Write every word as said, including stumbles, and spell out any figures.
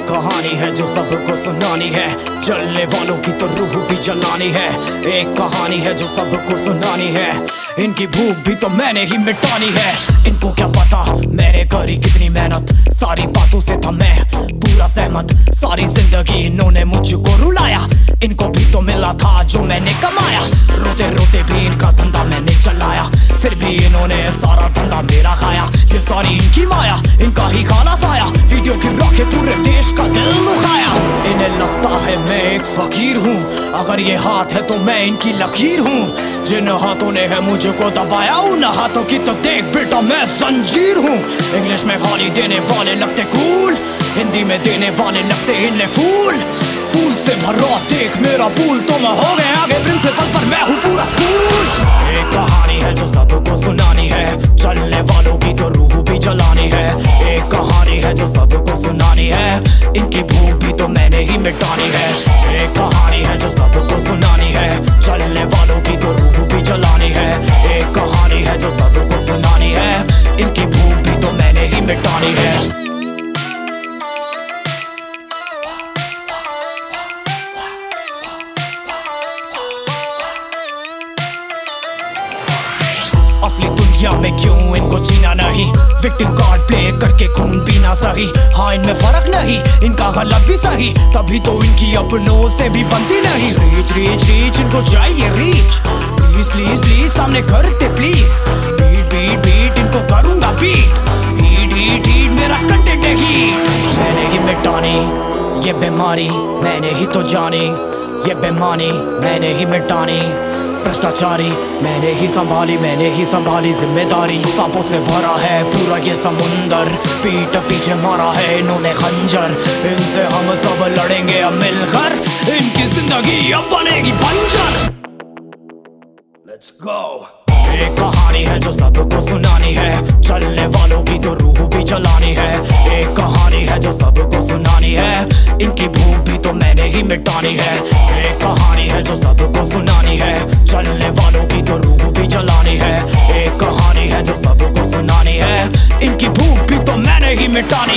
कहानी है जो सबको सुनानी है, जलने वालों की तो रूह भी जलानी है। एक कहानी है जो सबको सुनानी है, इनकी भूख भी तो मैंने ही मिटानी है। इनको क्या पता मैंने करी कितनी मेहनत, सारी बातों से था मैं पूरा सहमत। सारी जिंदगी इन्होंने मुझको रुलाया, इनको भी तो मिला था जो मैंने कमाया। रोते रोते भी इनका धंधा मैंने चलाया, फिर भी इन्होंने सारा धंधा मेरा खाया। ये सारी इनकी माया, इनका ही खाना साया, वीडियो गिरा के पूरे देश का दिल दुखाया। इन्हें लगता है मैं एक फकीर हूँ, अगर ये हाथ है तो मैं इनकी लकीर हूँ। जिन हाथों ने है मुझको दबाया, उन हाथों की तो देख बेटा मैं जंजीर हूँ। इंग्लिश में गाली देने वाले लगते कूल, हिंदी में देने वाले लगते इन्हें फूल। फूल से भरा देख मेरा पूल, तो मैं हो गया आगे प्रिंसिपल पर मैं हूँ पूरा स्कूल। एक कहानी है जो सबको सुनानी है, चलने वालों की तो रूह भी जलानी है। एक कहानी है जो सबको सुनानी है, इनकी भूख भी तो मैंने ही मिटानी है। एक कहानी है जो सबको सुनानी है, चलने वालों की तो रूह भी जलानी है। एक कहानी है जो सबको सुनानी है, इनकी भूख भी तो मैंने ही मिटानी है। असली दुनिया में क्यों इनको जीना नहीं, विक्टिम कार्ड प्ले करके खून पीना सही। हाँ इनमें फर्क नहीं, इनका गलत भी सही, तभी तो इनकी अपनों से भी बनती नहीं। रीच रीच रीच इनको चाहिए रीच, प्लीज प्लीज प्लीज सामने करते प्लीज। बीट बीट बीट इनको करूंगा बीट, हीट हीट हीट मेरा कंटेंट है हीट। मैंने ही मिटानी ये बीमारी, मैंने ही तो जानी ये बेमानी, मैंने ही मिटानी भ्रष्टाचारी। मैंने ही संभाली मैंने ही संभाली जिम्मेदारी। सांपों से भरा है पूरा ये समुंदर, पीठ पीछे मारा है इन्होंने खंजर। इनसे हम सब लड़ेंगे अब मिलकर, इनकी जिंदगी अब बनेगी बंजर। Let's go। एक कहानी है जो सबको सुनानी है, चलने वालों की तो रूह भी जलानी है। एक कहानी है जो सबको सुनानी है, इनकी भूख भी तो मैंने ही मिटानी है। एक कहानी है जो सबको सुनानी है, चलने वालों की तो रूह भी जलानी है। एक कहानी है जो सबको सुनानी है, इनकी भूख भी तो मैंने ही मिटानी